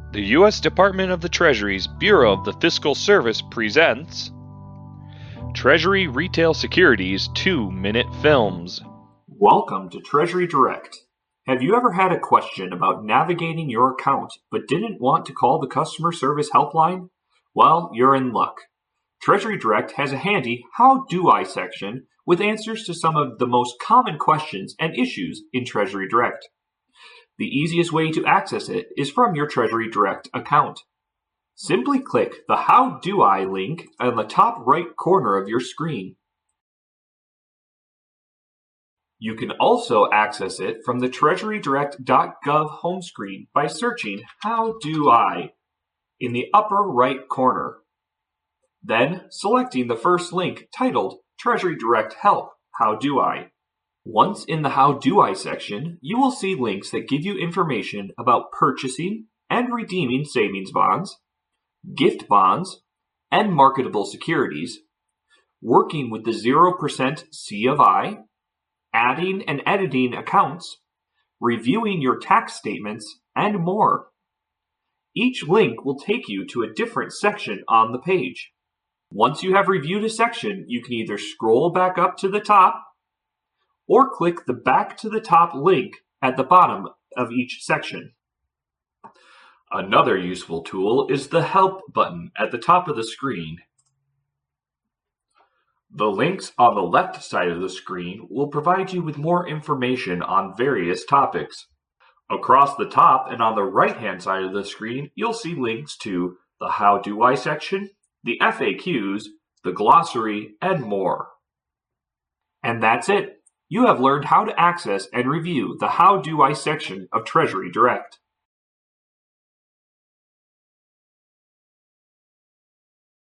The U.S. Department of the Treasury's Bureau of the Fiscal Service presents Treasury Retail Securities 2-Minute Films. Welcome to Treasury Direct. Have you ever had a question about navigating your account but didn't want to call the customer service helpline? Well, you're in luck. Treasury Direct has a handy How Do I section with answers to some of the most common questions and issues in Treasury Direct. The easiest way to access it is from your Treasury Direct account. Simply click the How Do I link on the top right corner of your screen. You can also access it from the treasurydirect.gov home screen by searching How Do I in the upper right corner. Then selecting the first link titled Treasury Direct Help How Do I. Once in the How Do I section, you will see links that give you information about purchasing and redeeming savings bonds, gift bonds, and marketable securities, working with the 0% C of I, adding and editing accounts, reviewing your tax statements, and more. Each link will take you to a different section on the page. Once you have reviewed a section, you can either scroll back up to the top or click the Back to the Top link at the bottom of each section. Another useful tool is the Help button at the top of the screen. The links on the left side of the screen will provide you with more information on various topics. Across the top and on the right-hand side of the screen, you'll see links to the How Do I section, the FAQs, the glossary, and more. And that's it. You have learned how to access and review the How Do I section of Treasury Direct.